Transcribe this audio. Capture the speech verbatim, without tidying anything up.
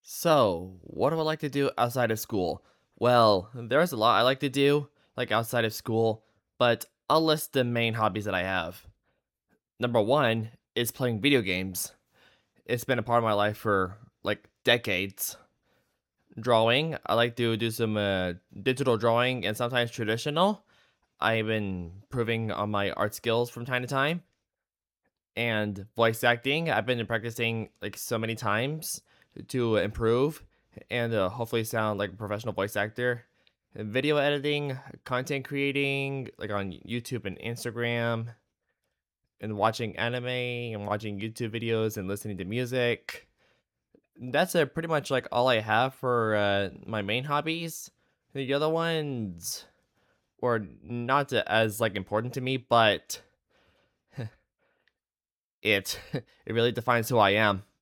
So, what do I like to do outside of school? Well, there's a lot I like to do, like outside of school, but I'll list the main hobbies that I have. Number one is playing video games. It's been a part of my life for like decades. Drawing, I like to do some uh, digital drawing and sometimes traditional. I've been improving on my art skills from time to time. And voice acting, I've been practicing like so many times to improve and uh, hopefully sound like a professional voice actor. And video editing, content creating, like on YouTube and Instagram, and watching anime and watching YouTube videos and listening to music. That's uh, pretty much like all I have for uh, my main hobbies. The other ones were not as like important to me, but it it really defines who I am.